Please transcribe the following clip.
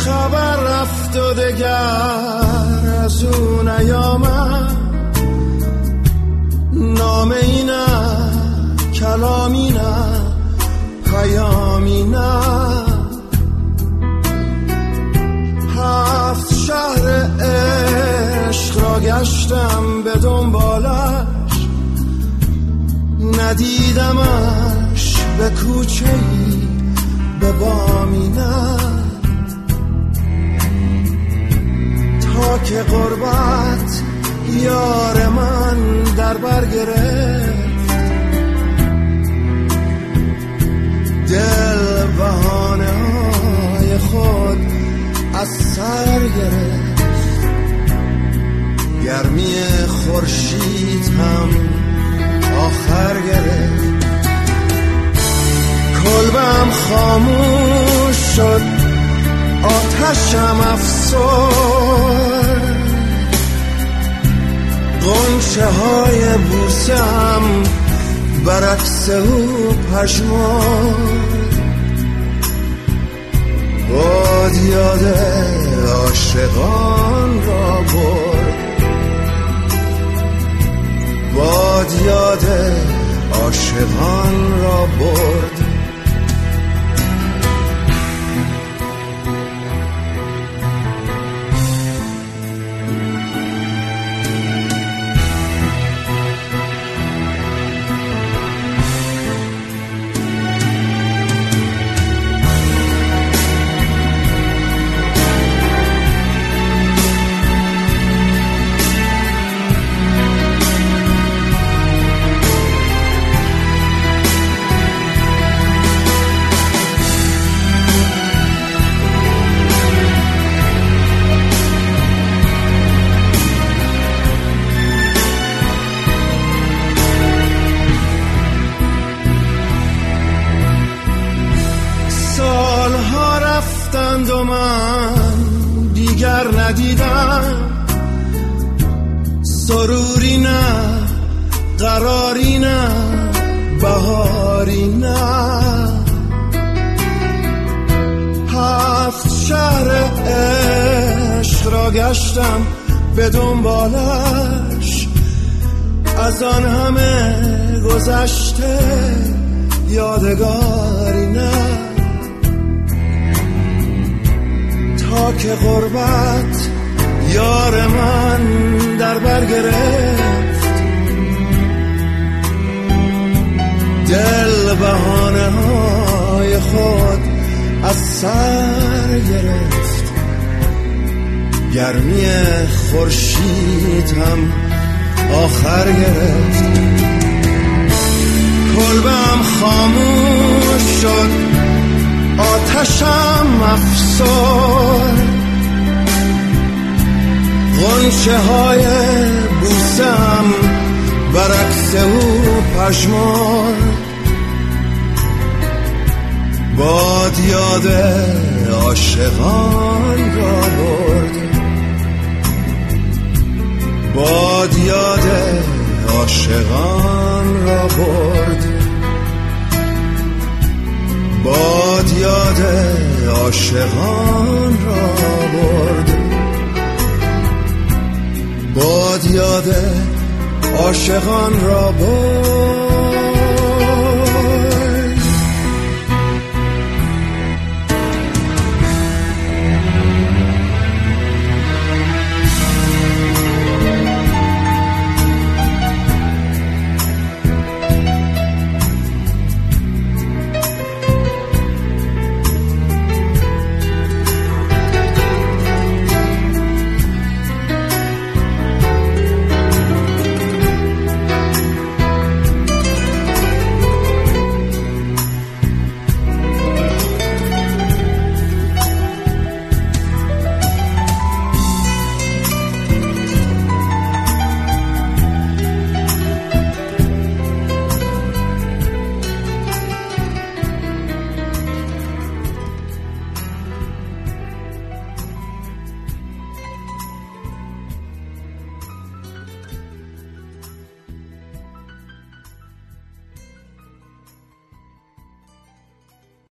خبر رفت و دگر از اون نیامد، نامه‌ای نه، کلامی نه، پیامی نه. 7 شهر عشق را گشتم به دنبالش، ندیدمش به کوچه‌ای به بامی نه. تا که غربت یار من در بر گرفت، دل بهانه های خود از سر گرفت. گرمی خورشید هم آخر گرفت. کلبم خاموش شد، آتشم افسرد، غنچه های بوسم برعکس او پژمرد. باد یاد عاشقان را برد، باد یاد عاشقان را برد. و من دیگر ندیدم، سروری نه، قراری نه، بهاری نه. 7 شهر عشق را گشتم به دنبالش، از آن همه گذشته یادگاری نه. تا که غربت یار من در بر گرفت، دل بهانه های خود از سر گرفت. گرمی خورشید هم آخر گرفت. کلبم خاموش شد، آتشم افسرد، غنچه های بوسم برعکس او پژمرد. باد یاد عاشقان را برد، باد یاد عاشقان را برد. باد یاد عاشقان را برد، باد یاد عاشقان را برد.